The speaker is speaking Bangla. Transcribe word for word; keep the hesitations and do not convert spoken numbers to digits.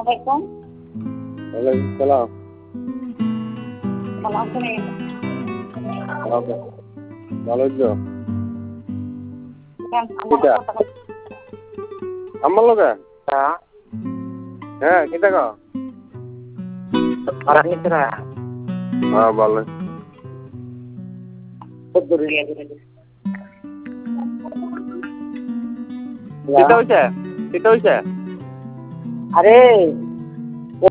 আলাইকুম। ওয়ালাইকুম সালাম। ভালো আছেন? ভালো আছো? কেন আমার কিটা কথা আমার লগে? হ্যাঁ হ্যাঁ কিটা গো? খারাপ নিতে না হ্যাঁ ভালো। খুব দূরে নিয়ে গেছে। কিটা হইছে? কিটা হইছে? আরে